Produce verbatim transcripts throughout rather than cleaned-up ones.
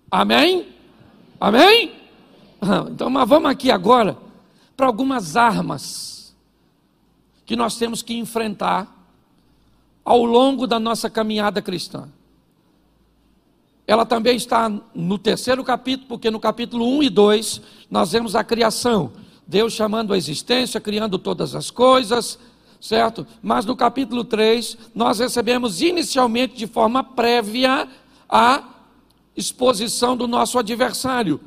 Amém? Amém? Então, mas vamos aqui agora para algumas armas que nós temos que enfrentar ao longo da nossa caminhada cristã. Ela também está no terceiro capítulo, porque no capítulo um e dois nós vemos a criação, Deus chamando a existência, criando todas as coisas, certo? Mas no capítulo três nós recebemos inicialmente de forma prévia a exposição do nosso adversário.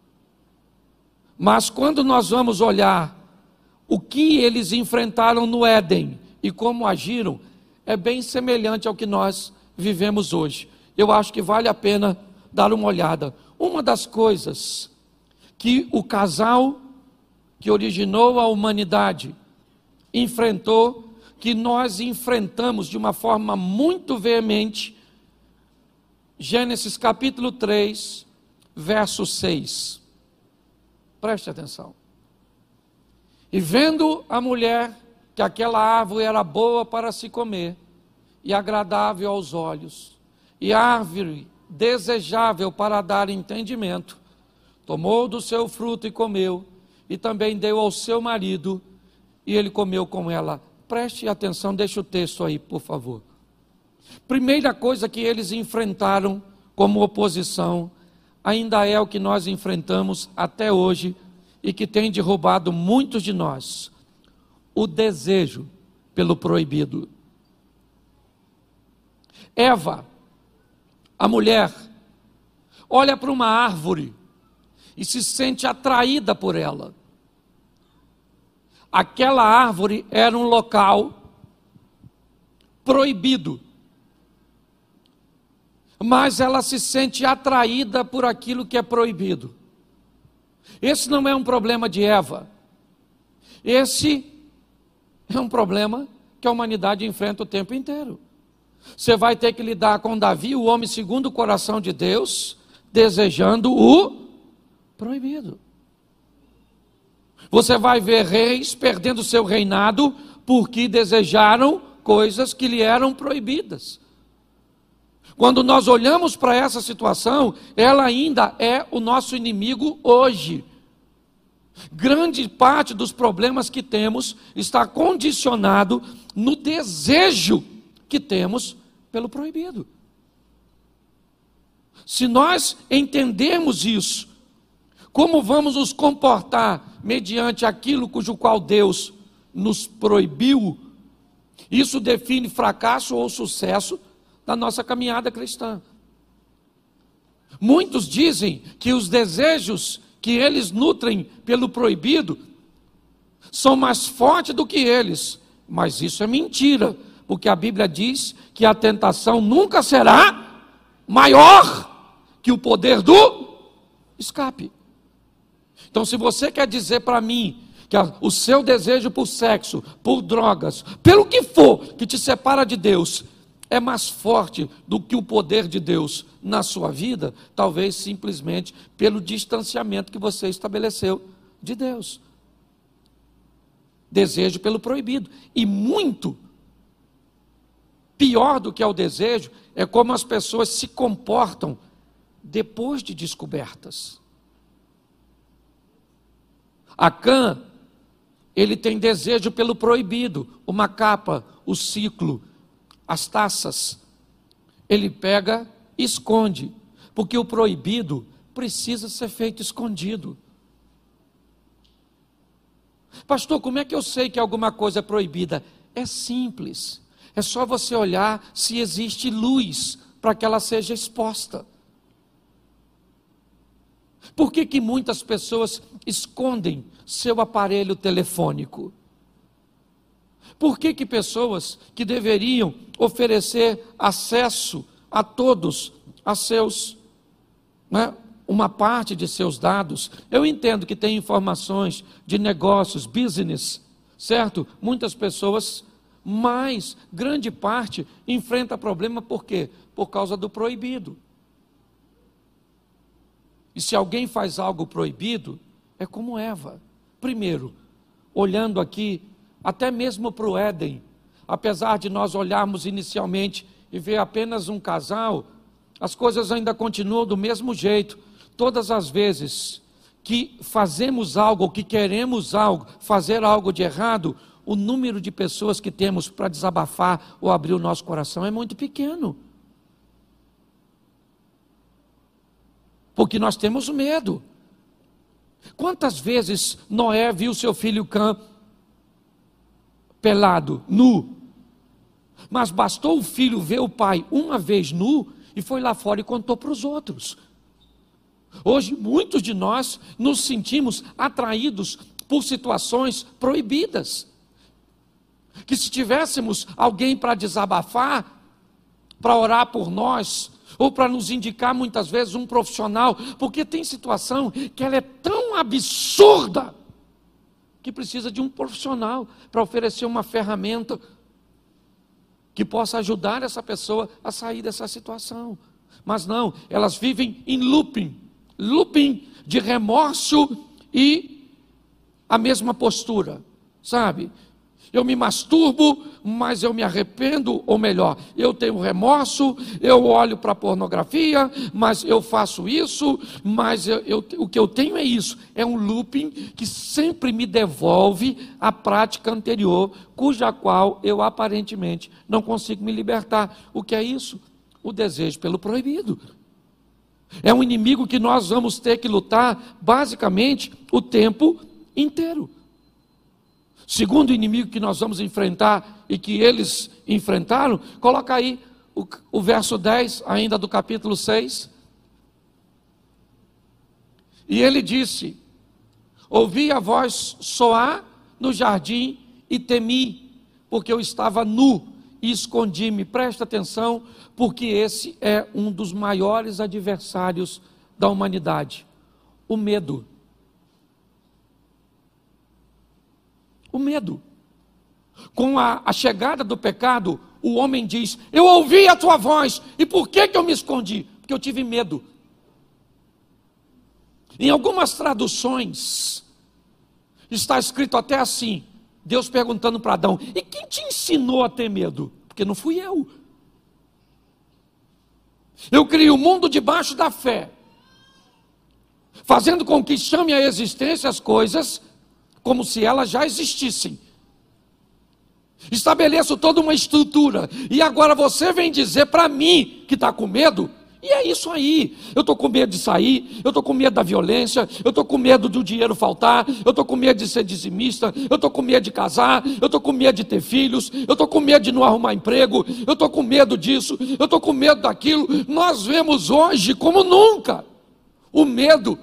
Mas quando nós vamos olhar o que eles enfrentaram no Éden e como agiram, é bem semelhante ao que nós vivemos hoje. Eu acho que vale a pena dar uma olhada. Uma das coisas que o casal que originou a humanidade enfrentou, que nós enfrentamos de uma forma muito veemente, Gênesis capítulo três, verso seis. Preste atenção. E vendo a mulher que aquela árvore era boa para se comer, e agradável aos olhos, e árvore desejável para dar entendimento, tomou do seu fruto e comeu, e também deu ao seu marido, e ele comeu com ela. Preste atenção, deixa o texto aí, por favor. Primeira coisa que eles enfrentaram como oposição, ainda é o que nós enfrentamos até hoje, e que tem derrubado muitos de nós: o desejo pelo proibido. Eva, a mulher, olha para uma árvore e se sente atraída por ela. Aquela árvore era um local proibido, mas ela se sente atraída por aquilo que é proibido. Esse não é um problema de Eva, esse é um problema que a humanidade enfrenta o tempo inteiro. Você vai ter que lidar com Davi, o homem segundo o coração de Deus, desejando o proibido. Você vai ver reis perdendo seu reinado porque desejaram coisas que lhe eram proibidas. Quando nós olhamos para essa situação, ela ainda é o nosso inimigo hoje. Grande parte dos problemas que temos está condicionado no desejo que temos pelo proibido. Se nós entendermos isso, como vamos nos comportar mediante aquilo cujo qual Deus nos proibiu, isso define fracasso ou sucesso da nossa caminhada cristã. Muitos dizem que os desejos que eles nutrem pelo proibido são mais fortes do que eles, mas isso é mentira, porque a Bíblia diz que a tentação nunca será maior que o poder do escape. Então, se você quer dizer para mim que o seu desejo por sexo, por drogas, pelo que for que te separa de Deus, é mais forte do que o poder de Deus na sua vida, talvez simplesmente pelo distanciamento que você estabeleceu de Deus. Desejo pelo proibido. E muito pior do que é o desejo, é como as pessoas se comportam depois de descobertas. Acã, ele tem desejo pelo proibido, uma capa, o ciclo, as taças. Ele pega e esconde, porque o proibido precisa ser feito escondido. Pastor, como é que eu sei que alguma coisa é proibida? É simples, é só você olhar se existe luz para que ela seja exposta. Por que que muitas pessoas escondem seu aparelho telefônico? Por que que pessoas que deveriam oferecer acesso a todos, a seus, né, uma parte de seus dados? Eu entendo que tem informações de negócios, business, certo? Muitas pessoas, mas grande parte enfrenta problema por quê? Por causa do proibido. E se alguém faz algo proibido, é como Eva. Primeiro, olhando aqui, até mesmo para o Éden, apesar de nós olharmos inicialmente e ver apenas um casal, as coisas ainda continuam do mesmo jeito. Todas as vezes que fazemos algo, que queremos algo, fazer algo de errado, o número de pessoas que temos para desabafar ou abrir o nosso coração é muito pequeno. Porque nós temos medo. Quantas vezes Noé viu seu filho Cã pelado, nu? Mas bastou o filho ver o pai uma vez nu e foi lá fora e contou para os outros. Hoje muitos de nós nos sentimos atraídos por situações proibidas. Que se tivéssemos alguém para desabafar, para orar por nós, ou para nos indicar muitas vezes um profissional, porque tem situação que ela é tão absurda, que precisa de um profissional para oferecer uma ferramenta que possa ajudar essa pessoa a sair dessa situação. Mas não, elas vivem em looping, looping de remorso e a mesma postura, sabe? Eu me masturbo, mas eu me arrependo, ou melhor, eu tenho remorso, eu olho para a pornografia, mas eu faço isso, mas eu, eu, o que eu tenho é isso, é um looping que sempre me devolve a prática anterior, cuja qual eu aparentemente não consigo me libertar. O que é isso? O desejo pelo proibido. É um inimigo que nós vamos ter que lutar basicamente o tempo inteiro. Segundo inimigo que nós vamos enfrentar e que eles enfrentaram, coloca aí o, o verso dez, ainda do capítulo seis. E ele disse: ouvi a voz soar no jardim e temi, porque eu estava nu e escondi-me. Presta atenção, porque esse é um dos maiores adversários da humanidade: o medo. O medo. Com a, a chegada do pecado, o homem diz: eu ouvi a tua voz, e por que que eu me escondi? Porque eu tive medo. Em algumas traduções, está escrito até assim, Deus perguntando para Adão: e quem te ensinou a ter medo? Porque não fui eu. Eu criei o mundo debaixo da fé, fazendo com que chame à existência as coisas como se elas já existissem. Estabeleço toda uma estrutura, e agora você vem dizer para mim que está com medo? E é isso aí. Eu estou com medo de sair, eu estou com medo da violência, eu estou com medo do dinheiro faltar, eu estou com medo de ser dizimista, eu estou com medo de casar, eu estou com medo de ter filhos, eu estou com medo de não arrumar emprego, eu estou com medo disso, eu estou com medo daquilo. Nós vemos hoje como nunca o medo.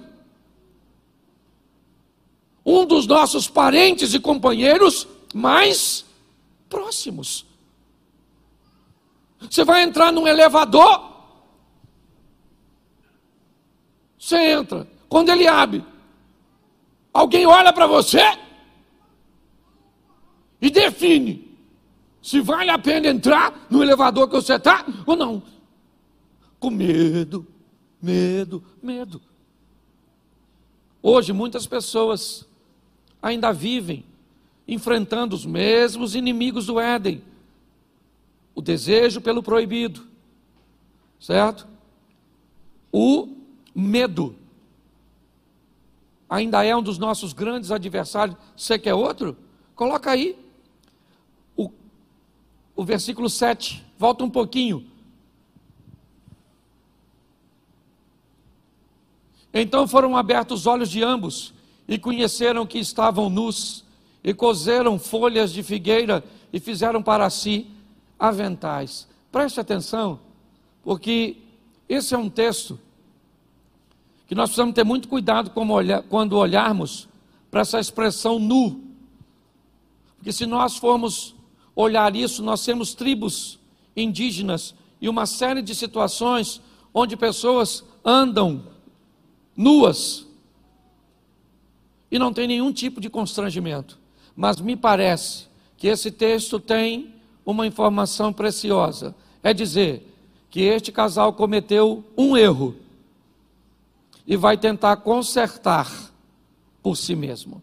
Um dos nossos parentes e companheiros mais próximos. Você vai entrar num elevador, você entra, quando ele abre, alguém olha para você e define se vale a pena entrar no elevador que você está ou não. Com medo, medo, medo. Hoje muitas pessoas ainda vivem enfrentando os mesmos inimigos do Éden: o desejo pelo proibido, certo? O medo ainda é um dos nossos grandes adversários. Você quer outro? Coloca aí o, o versículo sete, volta um pouquinho. Então foram abertos os olhos de ambos, e conheceram que estavam nus, e coseram folhas de figueira, e fizeram para si aventais. Preste atenção, porque esse é um texto que nós precisamos ter muito cuidado quando olharmos para essa expressão nu. Porque se nós formos olhar isso, nós temos tribos indígenas e uma série de situações onde pessoas andam nuas e não tem nenhum tipo de constrangimento. Mas me parece que esse texto tem uma informação preciosa. É dizer que este casal cometeu um erro e vai tentar consertar por si mesmo,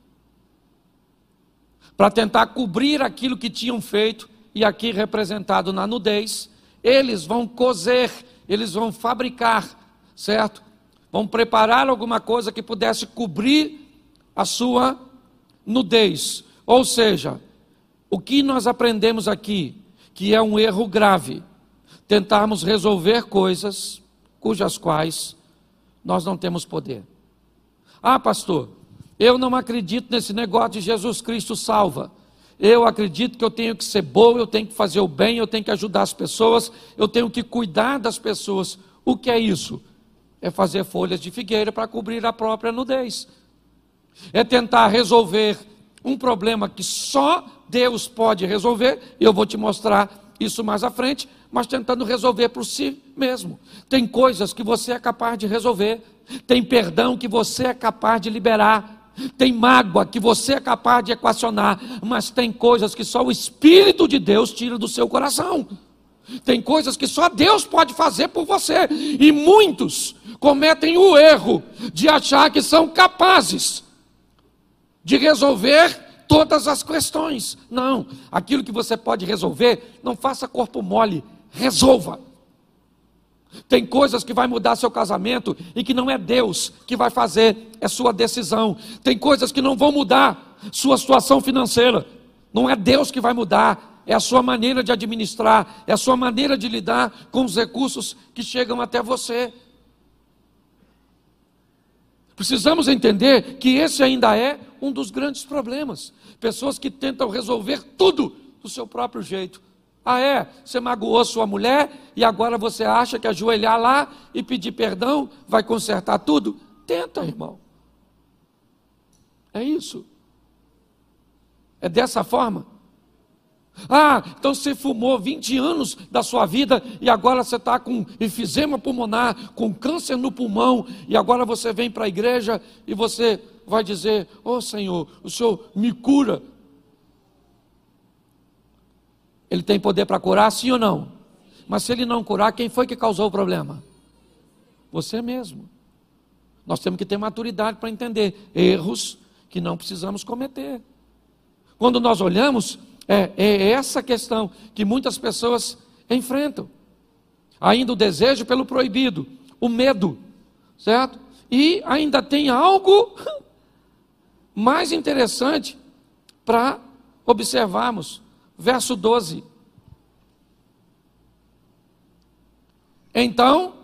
para tentar cobrir aquilo que tinham feito, e aqui representado na nudez. Eles vão coser eles vão fabricar, certo? Vão preparar alguma coisa que pudesse cobrir a sua nudez. Ou seja, o que nós aprendemos aqui, que é um erro grave, tentarmos resolver coisas cujas quais nós não temos poder. Ah, pastor, eu não acredito nesse negócio de Jesus Cristo salva. Eu acredito que eu tenho que ser bom, eu tenho que fazer o bem, eu tenho que ajudar as pessoas, eu tenho que cuidar das pessoas. O que é isso? É fazer folhas de figueira para cobrir a própria nudez. É tentar resolver um problema que só Deus pode resolver, e eu vou te mostrar isso mais à frente, mas tentando resolver por si mesmo. Tem coisas que você é capaz de resolver, tem perdão que você é capaz de liberar, tem mágoa que você é capaz de equacionar, mas tem coisas que só o Espírito de Deus tira do seu coração. Tem coisas que só Deus pode fazer por você, e muitos cometem o erro de achar que são capazes de resolver todas as questões. Não, aquilo que você pode resolver, não faça corpo mole, resolva. Tem coisas que vai mudar seu casamento e que não é Deus que vai fazer, é sua decisão. Tem coisas que não vão mudar sua situação financeira, não é Deus que vai mudar, é a sua maneira de administrar, é a sua maneira de lidar com os recursos que chegam até você. Precisamos entender que esse ainda é um dos grandes problemas. Pessoas que tentam resolver tudo do seu próprio jeito. Ah é? Você magoou sua mulher e agora você acha que ajoelhar lá e pedir perdão vai consertar tudo? Tenta, irmão. É isso. É dessa forma. Ah, então você fumou vinte anos da sua vida e agora você está com enfisema pulmonar, com câncer no pulmão, e agora você vem para a igreja e você vai dizer: ô Senhor, o Senhor me cura. Ele tem poder para curar, sim ou não? Mas se ele não curar, quem foi que causou o problema? Você mesmo. Nós temos que ter maturidade para entender erros que não precisamos cometer. Quando nós olhamos, É, é essa questão que muitas pessoas enfrentam. Ainda o desejo pelo proibido, o medo, certo? E ainda tem algo mais interessante para observarmos. Verso doze. Então,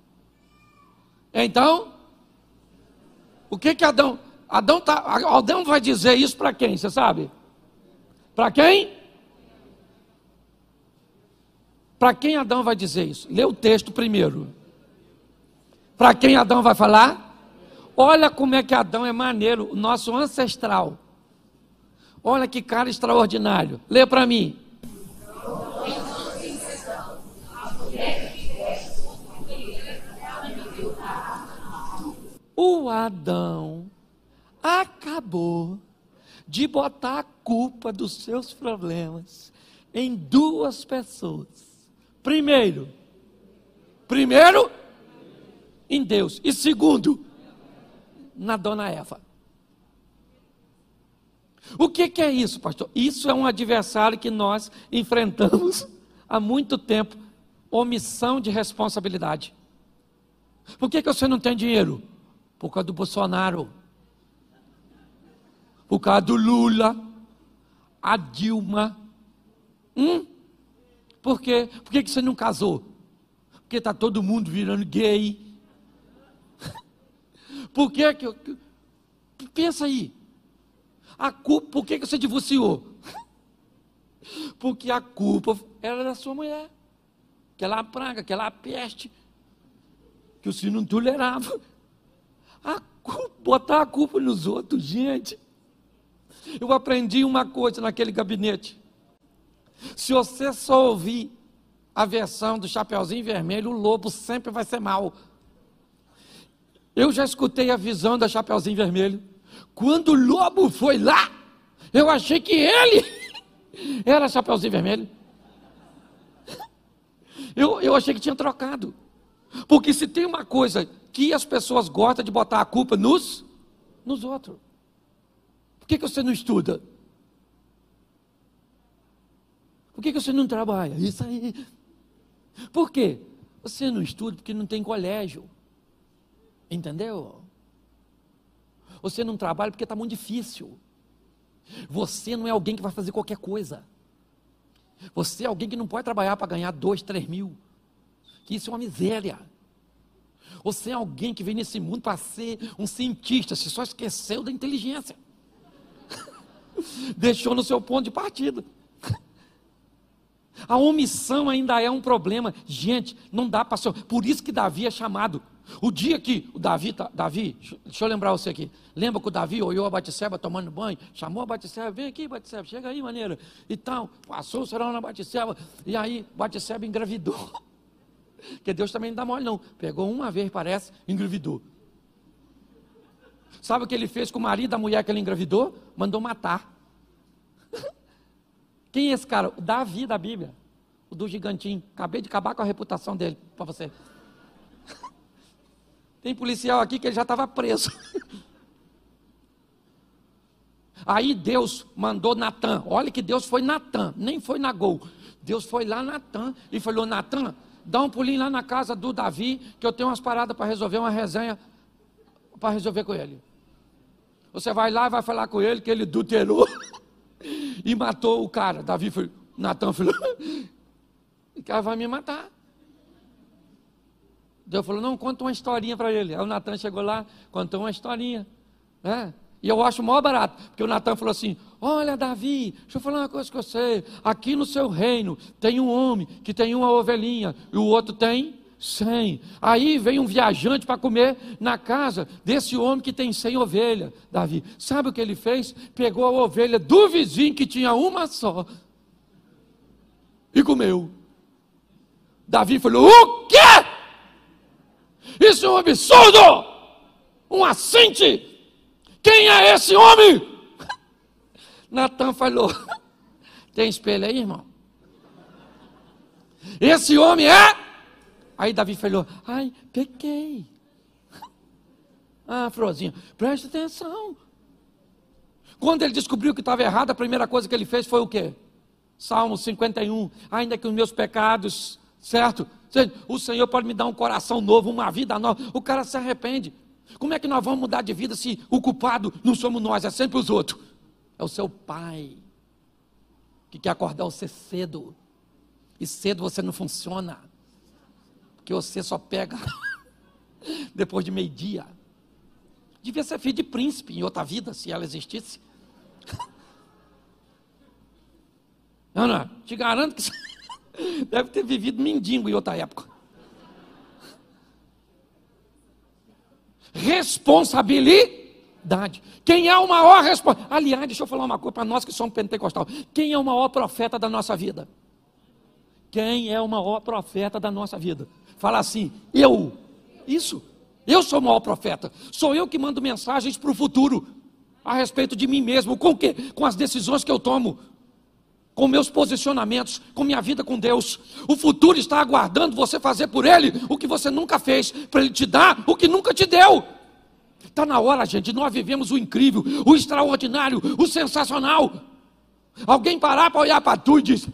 então, o que que Adão, Adão, tá, Adão vai dizer isso para quem, você sabe? Para quem? Para quem Adão vai dizer isso? Lê o texto primeiro. Para quem Adão vai falar? Olha como é que Adão é maneiro, o nosso ancestral. Olha que cara extraordinário. Lê para mim. O Adão acabou de botar a culpa dos seus problemas em duas pessoas. Primeiro, primeiro, em Deus. E segundo, na dona Eva. O que que é isso, pastor? Isso é um adversário que nós enfrentamos há muito tempo. Omissão de responsabilidade. Por que que você não tem dinheiro? Por causa do Bolsonaro. Por causa do Lula, a Dilma. Hum? Por quê? Por que que você não casou? Porque está todo mundo virando gay. Por que que... Eu... Pensa aí. A culpa, por que que você divorciou? Porque a culpa era da sua mulher. Aquela praga, aquela peste, que o senhor não tolerava. A culpa, botar a culpa nos outros, gente. Eu aprendi uma coisa naquele gabinete. Se você só ouvir a versão do Chapeuzinho Vermelho, o lobo sempre vai ser mau. Eu já escutei a visão da Chapeuzinho Vermelho. Quando o lobo foi lá, eu achei que ele era Chapeuzinho Vermelho. Eu, eu achei que tinha trocado. Porque se tem uma coisa que as pessoas gostam de botar a culpa nos, nos outros. Por que que você não estuda? Por que que você não trabalha? Isso aí. Por quê? Você não estuda porque não tem colégio. Entendeu? Você não trabalha porque está muito difícil. Você não é alguém que vai fazer qualquer coisa. Você é alguém que não pode trabalhar para ganhar dois, três mil. Que isso é uma miséria. Você é alguém que vem nesse mundo para ser um cientista. Você só esqueceu da inteligência. Deixou no seu ponto de partida. A omissão ainda é um problema. Gente, não dá para ser. Por isso que Davi é chamado. O dia que o Davi, tá, Davi, deixa eu lembrar você aqui. Lembra que o Davi olhou a Batseba tomando banho, chamou a Batseba, vem aqui Batseba, chega aí maneira. E tal, passou o serão na Batseba, e aí Batseba engravidou. Porque Deus também não dá mole não. Pegou uma vez, parece, engravidou. Sabe o que ele fez com o marido da mulher que ele engravidou? Mandou matar. Quem é esse cara? O Davi da Bíblia. O do gigantinho. Acabei de acabar com a reputação dele para você. Tem policial aqui que ele já estava preso. Aí Deus mandou Natan. Olha que Deus foi Natan, nem foi Nagol. Deus foi lá Natan e falou: Natan, dá um pulinho lá na casa do Davi, que eu tenho umas paradas para resolver, uma resenha para resolver com ele. Você vai lá e vai falar com ele que ele adulterou e matou o cara. Davi foi, Natan falou: o cara vai me matar. Deus falou: não, conta uma historinha para ele. Aí o Natan chegou lá, contou uma historinha, né? E eu acho o maior barato, porque o Natan falou assim: olha Davi, deixa eu falar uma coisa com você, aqui no seu reino tem um homem que tem uma ovelhinha e o outro tem cem. Aí vem um viajante para comer na casa desse homem que tem cem ovelhas. Davi, sabe o que ele fez? Pegou a ovelha do vizinho que tinha uma só e comeu. Davi falou: o quê? Isso é um absurdo, um assinte. Quem é esse homem? Natan falou: tem espelho aí, irmão? Esse homem é? Aí Davi falou: ai, pequei. Ah, Frozinho, preste atenção. Quando ele descobriu que estava errado, a primeira coisa que ele fez foi o quê? Salmo cinquenta e um, ainda que os meus pecados, certo? O Senhor pode me dar um coração novo, uma vida nova. O cara se arrepende. Como é que nós vamos mudar de vida se o culpado não somos nós, é sempre os outros? É o seu pai que quer acordar você cedo. E cedo você não funciona, porque você só pega depois de meio-dia. Devia ser filho de príncipe em outra vida, se ela existisse. Não, não, te garanto que você deve ter vivido mendigo em outra época. Responsabilidade. Quem é o maior responsável? Aliás, deixa eu falar uma coisa para nós que somos pentecostal. Quem é o maior profeta da nossa vida? Quem é o maior profeta da nossa vida? Fala assim: eu. Isso. Eu sou o maior profeta. Sou eu que mando mensagens para o futuro a respeito de mim mesmo. Com o quê? Com as decisões que eu tomo, com meus posicionamentos, com minha vida com Deus. O futuro está aguardando você fazer por Ele o que você nunca fez, para Ele te dar o que nunca te deu. Está na hora, gente, nós vivemos o incrível, o extraordinário, o sensacional. Alguém parar para olhar para tu e diz: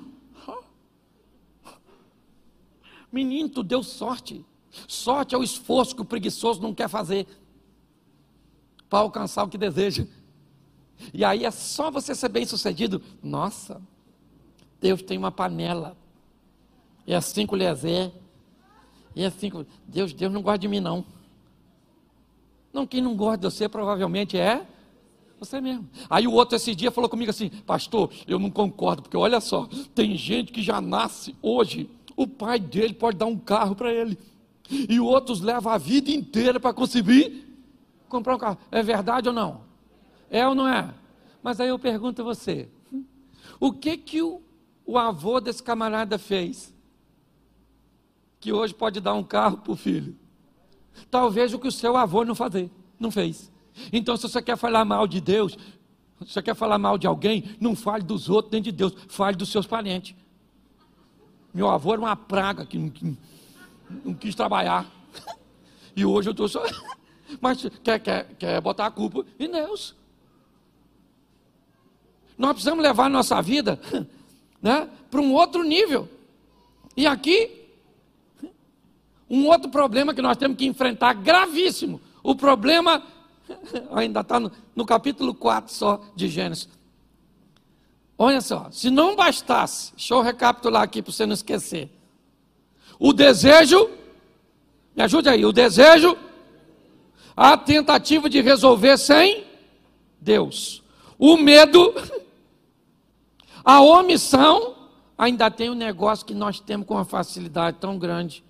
menino, tu deu sorte. Sorte é o esforço que o preguiçoso não quer fazer para alcançar o que deseja. E aí é só você ser bem sucedido. Nossa, Deus tem uma panela, é assim com o Eliezer, é assim com... Deus, Deus não gosta de mim não. Não, quem não gosta de você provavelmente é você mesmo. Aí o outro esse dia falou comigo assim: pastor, eu não concordo, porque olha só, tem gente que já nasce hoje, o pai dele pode dar um carro para ele, e outros levam a vida inteira para conseguir comprar um carro. É verdade ou não? É ou não é? Mas aí eu pergunto a você: o que que o, o avô desse camarada fez, que hoje pode dar um carro para o filho? Talvez o que o seu avô não fazer, não fez. Então, se você quer falar mal de Deus, se você quer falar mal de alguém, não fale dos outros nem de Deus, fale dos seus parentes. Meu avô era uma praga que não, que não quis trabalhar, e hoje eu estou só... Mas quer, quer, quer botar a culpa em Deus. Nós precisamos levar a nossa vida, né, para um outro nível. E aqui, Um outro problema que nós temos que enfrentar, gravíssimo, o problema, ainda está no, no capítulo quatro só de Gênesis. Olha só, se não bastasse, deixa eu recapitular aqui para você não esquecer. O desejo, me ajude aí, o desejo, a tentativa de resolver sem Deus. O medo, a omissão, ainda tem um negócio que nós temos com uma facilidade tão grande.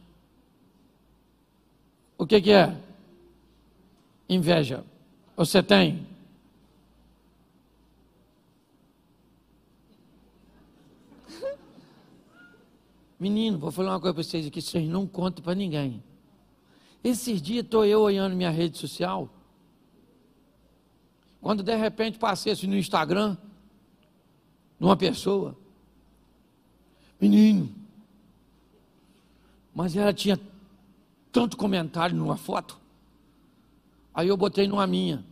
O que que é? Inveja. Você tem? Menino, vou falar uma coisa para vocês aqui, vocês não contem para ninguém. Esses dias estou eu olhando minha rede social, quando de repente passei assim no Instagram, numa pessoa, menino, mas ela tinha tanto comentário numa foto, aí eu botei numa minha.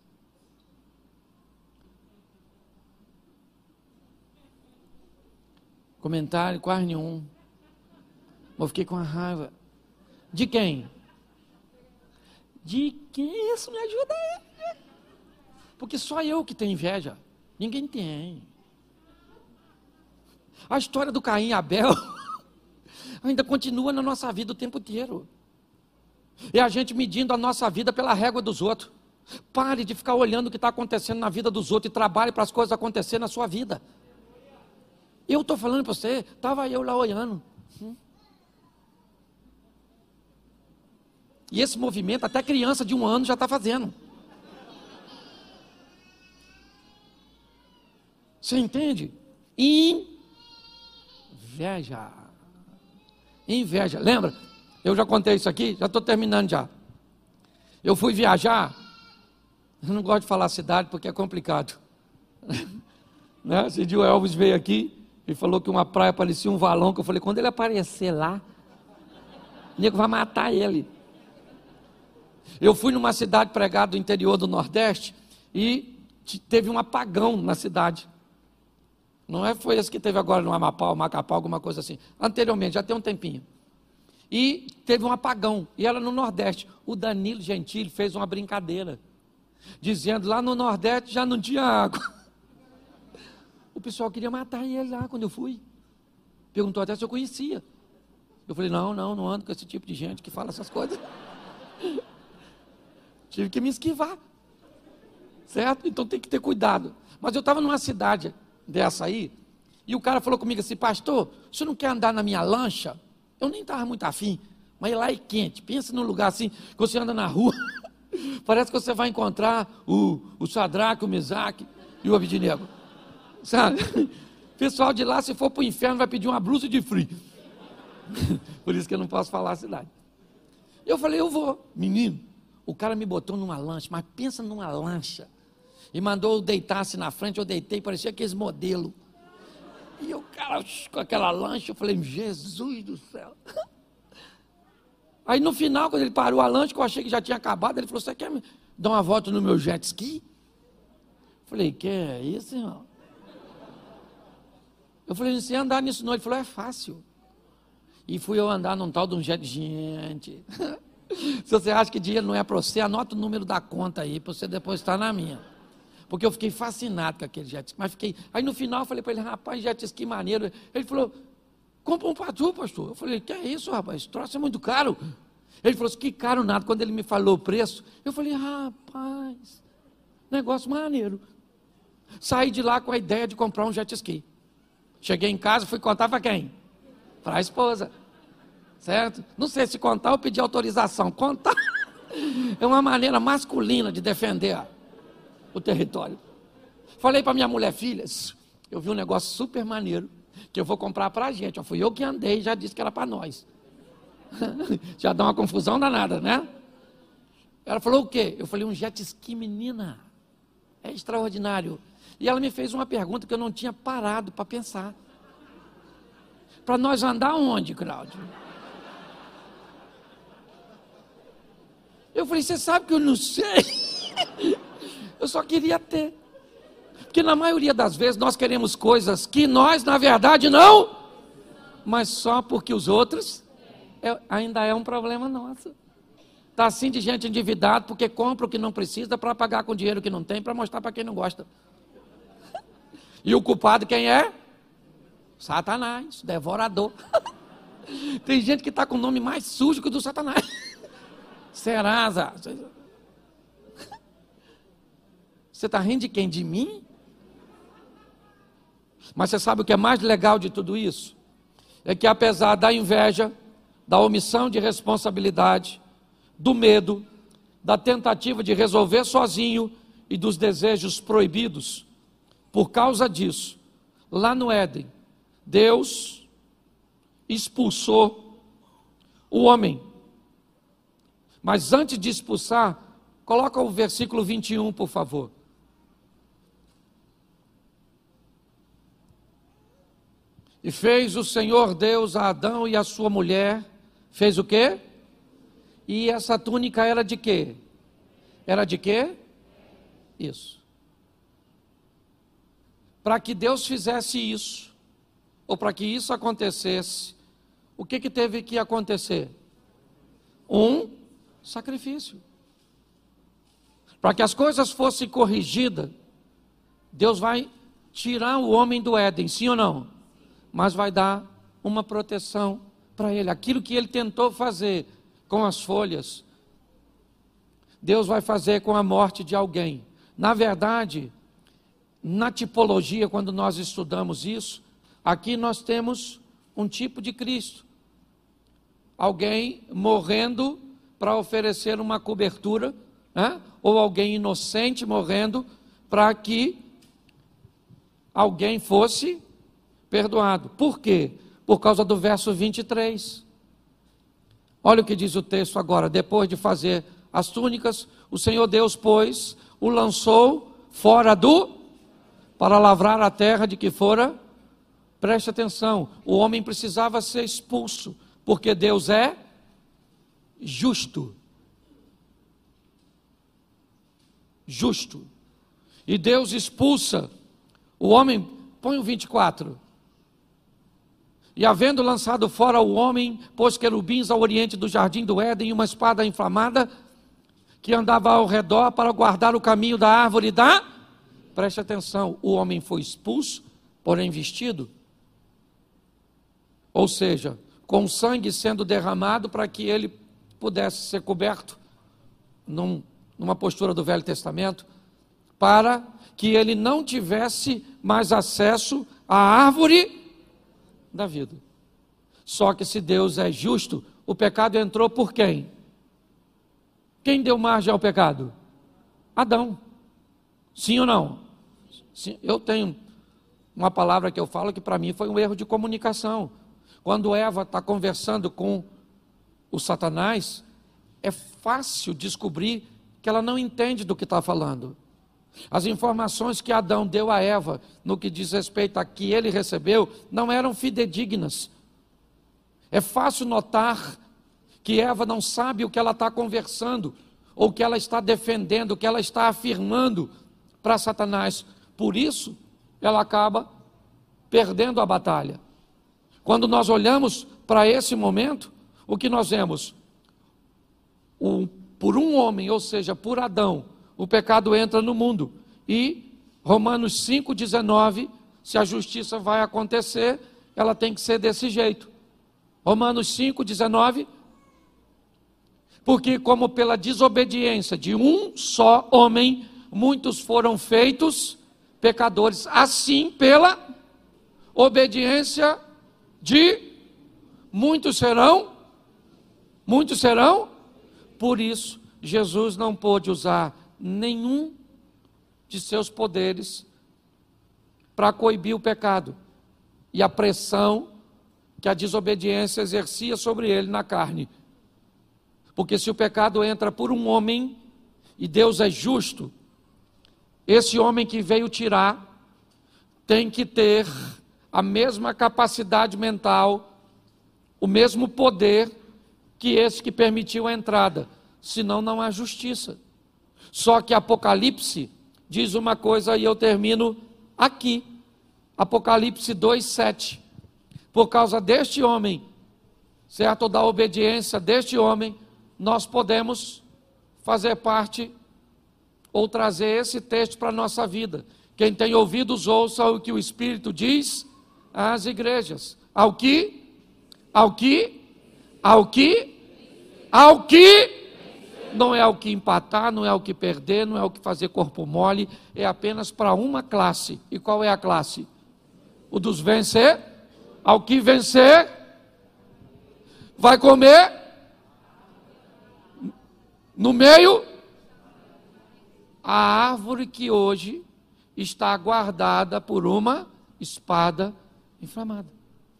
Comentário quase nenhum. Eu fiquei com a raiva. De quem? De quem? Isso me ajuda aí. Porque só eu que tenho inveja. Ninguém tem. A história do Caim e Abel ainda continua na nossa vida o tempo inteiro. É a gente medindo a nossa vida pela régua dos outros. Pare de ficar olhando o que está acontecendo na vida dos outros e trabalhe para as coisas acontecerem na sua vida. Eu estou falando para você, estava eu lá olhando. E esse movimento, até criança de um ano já está fazendo. Você entende? Inveja. Inveja. Lembra? Eu já contei isso aqui, já estou terminando já. Eu fui viajar. Eu não gosto de falar cidade porque é complicado. Né? Esse dia o Elvis veio aqui. Ele falou que uma praia parecia um valão, que eu falei, quando ele aparecer lá, o nego vai matar ele. Eu fui numa cidade pregada do interior do Nordeste e teve um apagão na cidade. Não é, foi esse que teve agora no Amapá, Macapá, alguma coisa assim. Anteriormente, já tem um tempinho. E teve um apagão, e era no Nordeste. O Danilo Gentili fez uma brincadeira, dizendo lá no Nordeste já não tinha água. O pessoal queria matar ele lá quando eu fui. Perguntou até se eu conhecia. Eu falei, não, não, não ando com esse tipo de gente que fala essas coisas. Tive que me esquivar. Certo? Então tem que ter cuidado. Mas eu estava numa cidade dessa aí, e o cara falou comigo assim, pastor, você não quer andar na minha lancha? Eu nem estava muito afim, mas lá é quente. Pensa num lugar assim, que você anda na rua, parece que você vai encontrar o, o Sadraque, o Mesaque e o Abednego. Sabe? O pessoal de lá, se for para o inferno, vai pedir uma blusa de frio. Por isso que eu não posso falar a cidade. Eu falei, eu vou. Menino, o cara me botou numa lancha, mas pensa numa lancha. E mandou eu deitar-se na frente, eu deitei, parecia aqueles modelos. E o cara com aquela lancha, eu falei, Jesus do céu. Aí no final, quando ele parou a lancha, que eu achei que já tinha acabado, ele falou, você quer me dar uma volta no meu jet ski? Eu falei, que é isso, irmão? Eu falei, você ia andar nisso não? Ele falou, é fácil. E fui eu andar num tal de um jet, gente. Se você acha que dinheiro não é para você, anota o número da conta aí, para você depositar na minha. Porque eu fiquei fascinado com aquele jet ski. Mas fiquei. Aí no final eu falei para ele, rapaz, jet ski maneiro. Ele falou, compra um para tu, pastor. Eu falei, que é isso, rapaz? Esse troço é muito caro. Ele falou assim, que caro nada. Quando ele me falou o preço, eu falei, rapaz, negócio maneiro. Saí de lá com a ideia de comprar um jet ski. Cheguei em casa, fui contar para quem? Para a esposa. Certo? Não sei se contar ou pedir autorização. Contar é uma maneira masculina de defender o território. Falei para minha mulher, filha, eu vi um negócio super maneiro, que eu vou comprar para a gente. Eu fui eu que andei, já disse que era para nós. Já dá uma confusão danada, né? Ela falou o quê? Eu falei, um jet ski, menina. É extraordinário. E ela me fez uma pergunta que eu não tinha parado para pensar. Para nós andar onde, Cláudio? Eu falei, você sabe que eu não sei? Eu só queria ter. Porque na maioria das vezes nós queremos coisas que nós, na verdade, não. Mas só porque os outros é, ainda é um problema nosso. Está assim de gente endividada porque compra o que não precisa para pagar com dinheiro que não tem, para mostrar para quem não gosta. E o culpado quem é? Satanás, devorador. Tem gente que está com o nome mais sujo que o do Satanás. Serasa. Você está rindo de quem? De mim? Mas você sabe o que é mais legal de tudo isso? É que apesar da inveja, da omissão de responsabilidade, do medo, da tentativa de resolver sozinho e dos desejos proibidos, por causa disso, lá no Éden, Deus expulsou o homem. Mas antes de expulsar, coloca o versículo vinte e um, por favor. E fez o Senhor Deus a Adão e a sua mulher, fez o quê? E essa túnica era de quê? Era de quê? Isso. Para que Deus fizesse isso, ou para que isso acontecesse, o que que teve que acontecer? Um sacrifício. Para que as coisas fossem corrigidas, Deus vai tirar o homem do Éden, sim ou não? Mas vai dar uma proteção para ele. Aquilo que ele tentou fazer com as folhas, Deus vai fazer com a morte de alguém. Na verdade, na tipologia, quando nós estudamos isso, aqui nós temos um tipo de Cristo. Alguém morrendo para oferecer uma cobertura, né? Ou alguém inocente morrendo para que alguém fosse perdoado. Por quê? Por causa do verso vinte e três. Olha o que diz o texto agora. Depois de fazer as túnicas, o Senhor Deus, pois, o lançou fora do, para lavrar a terra de que fora. Preste atenção, o homem precisava ser expulso, porque Deus é justo. Justo. E Deus expulsa o homem, põe o vinte e quatro. E havendo lançado fora o homem, pôs querubins ao oriente do jardim do Éden e uma espada inflamada que andava ao redor para guardar o caminho da árvore da... Preste atenção, o homem foi expulso, porém vestido. Ou seja, com sangue sendo derramado para que ele pudesse ser coberto num, numa postura do Velho Testamento, para que ele não tivesse mais acesso à árvore da vida. Só que se Deus é justo, o pecado entrou por quem? Quem deu margem ao pecado? Adão. Sim ou não? Sim. Eu tenho uma palavra que eu falo que para mim foi um erro de comunicação. Quando Eva está conversando com o Satanás, é fácil descobrir que ela não entende do que está falando. As informações que Adão deu a Eva, no que diz respeito a que ele recebeu, não eram fidedignas. É fácil notar que Eva não sabe o que ela está conversando, ou o que ela está defendendo, o que ela está afirmando para Satanás. Por isso, ela acaba perdendo a batalha. Quando nós olhamos para esse momento, o que nós vemos? Um, por um homem, ou seja, por Adão, o pecado entra no mundo. E Romanos cinco, dezenove, se a justiça vai acontecer, ela tem que ser desse jeito. Romanos cinco, dezenove. Porque como pela desobediência de um só homem, muitos foram feitos pecadores, assim pela obediência de muitos serão, muitos serão. Por isso, Jesus não pôde usar nenhum de seus poderes para coibir o pecado e a pressão que a desobediência exercia sobre ele na carne. Porque se o pecado entra por um homem e Deus é justo, esse homem que veio tirar tem que ter a mesma capacidade mental, o mesmo poder que esse que permitiu a entrada, senão não há justiça. Só que Apocalipse diz uma coisa e eu termino aqui. Apocalipse dois, sete. Por causa deste homem certo, da obediência deste homem, nós podemos fazer parte ou trazer esse texto para a nossa vida. Quem tem ouvidos, ouça o que o Espírito diz às igrejas. Ao que? Ao que? Ao que? Ao que? Não é ao que empatar, não é ao que perder, não é ao que fazer corpo mole, é apenas para uma classe. E qual é a classe? O dos vencer. Ao que vencer, vai comer no meio a árvore que hoje está guardada por uma espada inflamada.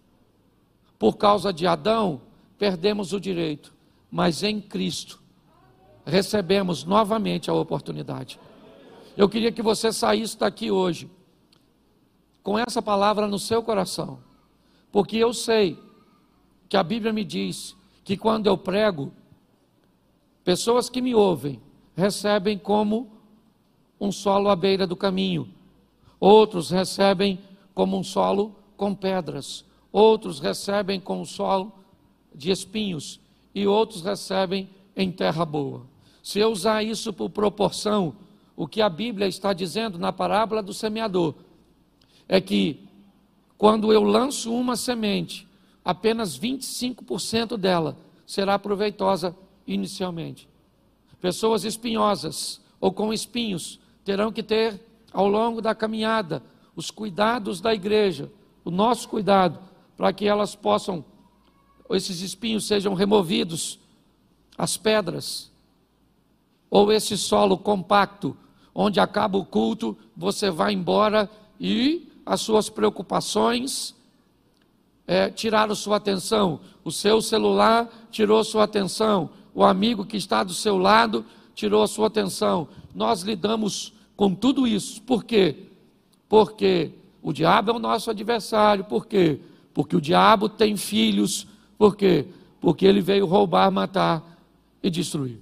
Por causa de Adão, perdemos o direito, mas em Cristo recebemos novamente a oportunidade. Eu queria que você saísse daqui hoje com essa palavra no seu coração, porque eu sei que a Bíblia me diz que quando eu prego, pessoas que me ouvem recebem como um solo à beira do caminho, outros recebem como um solo com pedras, outros recebem com um solo de espinhos e outros recebem em terra boa. Se eu usar isso por proporção, o que a Bíblia está dizendo na parábola do semeador é que quando eu lanço uma semente, apenas vinte e cinco por cento dela será proveitosa inicialmente. Pessoas espinhosas ou com espinhos terão que ter ao longo da caminhada os cuidados da igreja, o nosso cuidado, para que elas possam, esses espinhos sejam removidos, as pedras, ou esse solo compacto, onde acaba o culto, você vai embora e as suas preocupações é, tiraram sua atenção, o seu celular tirou sua atenção, o amigo que está do seu lado tirou a sua atenção. Nós lidamos com tudo isso. Por quê? Porque o diabo é o nosso adversário. Por quê? Porque o diabo tem filhos. Por quê? Porque ele veio roubar, matar e destruir.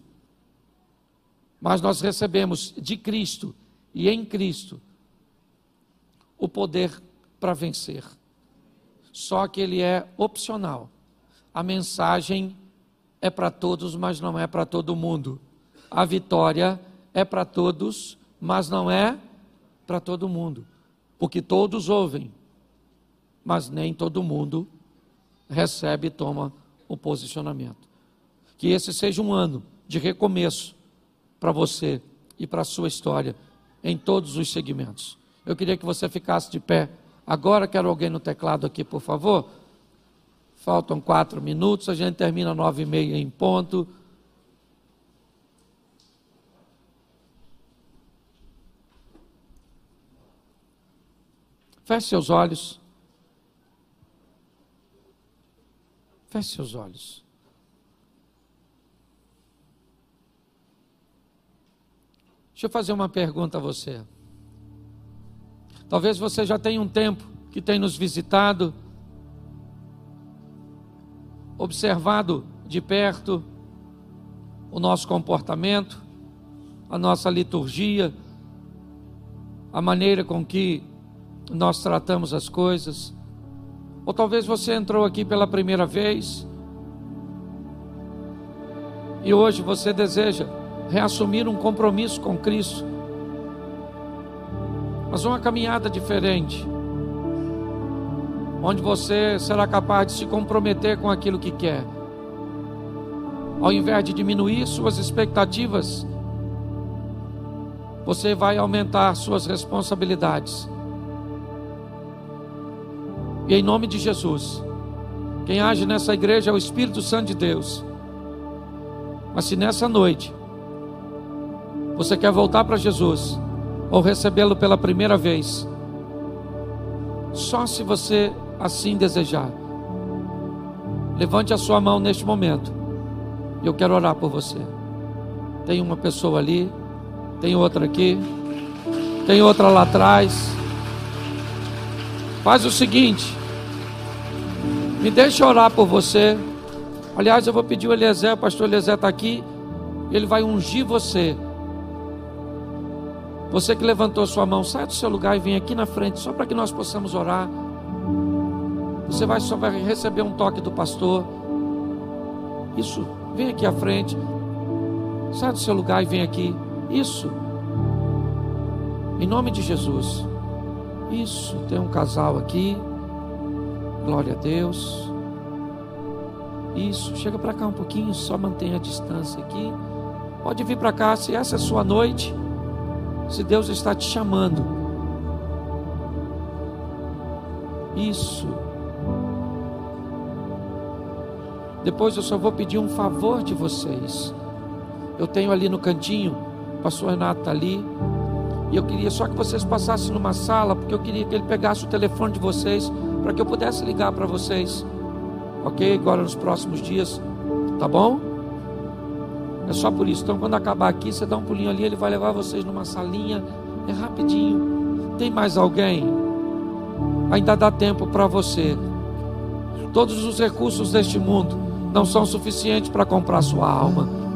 Mas nós recebemos de Cristo e em Cristo o poder para vencer. Só que ele é opcional. A mensagem é para todos, mas não é para todo mundo. A vitória é para todos, mas não é para todo mundo. Porque todos ouvem, mas nem todo mundo recebe e toma o posicionamento. Que esse seja um ano de recomeço para você e para a sua história em todos os segmentos. Eu queria que você ficasse de pé. Agora quero alguém no teclado aqui, por favor. Faltam quatro minutos, a gente termina nove e meia em ponto. Feche seus olhos. Feche seus olhos. Deixa eu fazer uma pergunta a você. Talvez você já tenha um tempo que tem nos visitado, observado de perto o nosso comportamento, a nossa liturgia, a maneira com que nós tratamos as coisas. Ou talvez você entrou aqui pela primeira vez e hoje você deseja reassumir um compromisso com Cristo, mas uma caminhada diferente, onde você será capaz de se comprometer com aquilo que quer, ao invés de diminuir suas expectativas, você vai aumentar suas responsabilidades. E em nome de Jesus, quem age nessa igreja é o Espírito Santo de Deus. Mas se nessa noite você quer voltar para Jesus, ou recebê-lo pela primeira vez, só se você assim desejar, levante a sua mão neste momento, e eu quero orar por você. Tem uma pessoa ali, tem outra aqui, tem outra lá atrás. Faz o seguinte, me deixa orar por você. Aliás, eu vou pedir o Eliezer, o pastor Eliezer está aqui, ele vai ungir você. Você que levantou sua mão, sai do seu lugar e vem aqui na frente, só para que nós possamos orar. Você vai, só vai receber um toque do pastor. Isso, vem aqui à frente. Sai do seu lugar e vem aqui. Isso. Em nome de Jesus. Isso, tem um casal aqui. Glória a Deus. Isso, chega para cá um pouquinho, só mantenha a distância aqui. Pode vir para cá, se essa é a sua noite, se Deus está te chamando. Isso. Depois eu só vou pedir um favor de vocês. Eu tenho ali no cantinho, o pastor Renato está ali, e eu queria só que vocês passassem numa sala, porque eu queria que ele pegasse o telefone de vocês, para que eu pudesse ligar para vocês, ok? Agora nos próximos dias, tá bom? É só por isso. Então quando acabar aqui, você dá um pulinho ali, ele vai levar vocês numa salinha, é rapidinho. Tem mais alguém? Ainda dá tempo para você. Todos os recursos deste mundo não são suficientes para comprar sua alma.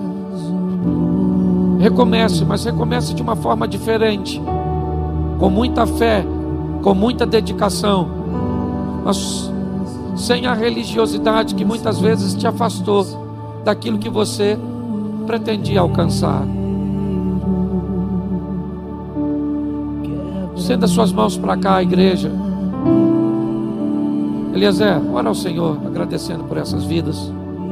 Recomece, mas recomece de uma forma diferente, com muita fé, com muita dedicação, mas sem a religiosidade que muitas vezes te afastou daquilo que você pretendia alcançar. Estenda suas mãos para cá, igreja. Eliezer, ora ao Senhor, agradecendo por essas vidas.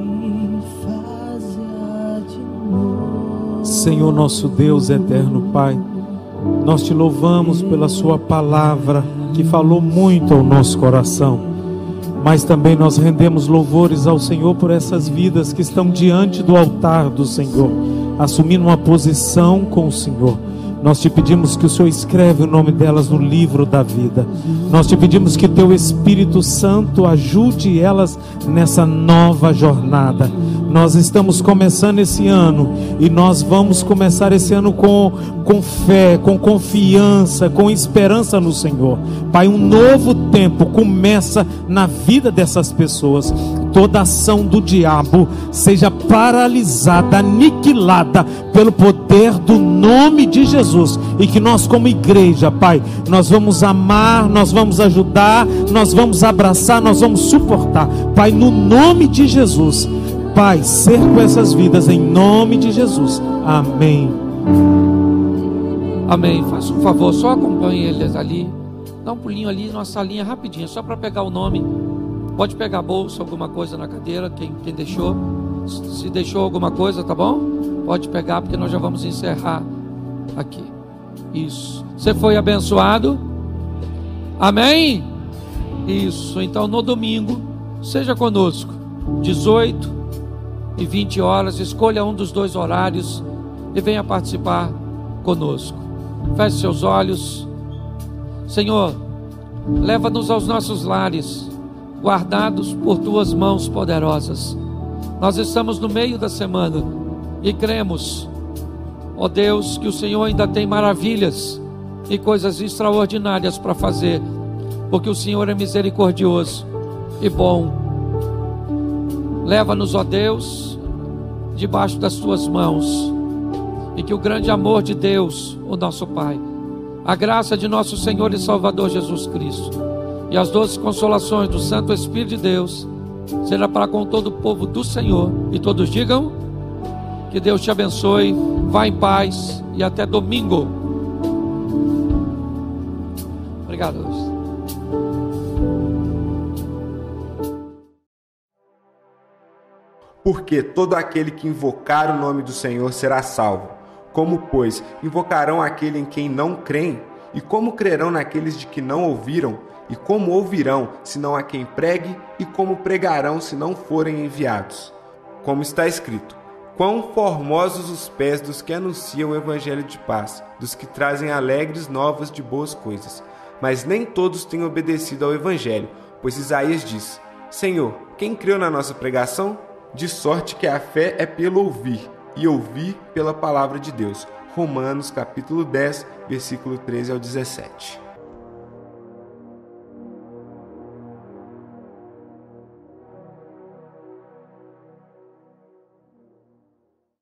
Senhor nosso Deus, eterno Pai, nós te louvamos pela sua palavra que falou muito ao nosso coração, mas também nós rendemos louvores ao Senhor por essas vidas que estão diante do altar do Senhor, assumindo uma posição com o Senhor. Nós te pedimos que o Senhor escreve o nome delas no livro da vida. Nós te pedimos que teu Espírito Santo ajude elas nessa nova jornada. Nós estamos começando esse ano e nós vamos começar esse ano com, com fé, com confiança, com esperança no Senhor. Pai, um novo tempo começa na vida dessas pessoas. Toda ação do diabo seja paralisada, aniquilada pelo poder do nome de Jesus, e que nós como igreja, Pai, nós vamos amar, nós vamos ajudar, nós vamos abraçar, nós vamos suportar, Pai, no nome de Jesus. Pai, cerca essas vidas em nome de Jesus, amém. Amém. Faça um favor, só acompanhe eles ali, dá um pulinho ali numa salinha rapidinho, só para pegar o nome. Pode pegar a bolsa, alguma coisa na cadeira, quem, quem deixou. Se deixou alguma coisa, tá bom? Pode pegar, porque nós já vamos encerrar aqui. Isso. Você foi abençoado? Amém? Isso. Então no domingo, seja conosco, dezoito e vinte horas, escolha um dos dois horários e venha participar conosco. Feche seus olhos. Senhor, leva-nos aos nossos lares, guardados por tuas mãos poderosas. Nós estamos no meio da semana e cremos, ó Deus, que o Senhor ainda tem maravilhas e coisas extraordinárias para fazer, porque o Senhor é misericordioso e bom. Leva-nos, ó Deus, debaixo das tuas mãos, e que o grande amor de Deus, o nosso Pai, a graça de nosso Senhor e Salvador Jesus Cristo e as doces consolações do Santo Espírito de Deus será para com todo o povo do Senhor. E todos digam: que Deus te abençoe, vá em paz e até domingo. Obrigado. Porque todo aquele que invocar o nome do Senhor será salvo. Como, pois, invocarão aquele em quem não creem? E como crerão naqueles de que não ouviram? E como ouvirão, se não há quem pregue? E como pregarão, se não forem enviados? Como está escrito: quão formosos os pés dos que anunciam o evangelho de paz, dos que trazem alegres novas de boas coisas. Mas nem todos têm obedecido ao evangelho, pois Isaías diz: Senhor, quem creu na nossa pregação? De sorte que a fé é pelo ouvir, e ouvir pela palavra de Deus. Romanos capítulo dez, versículo treze ao dezessete.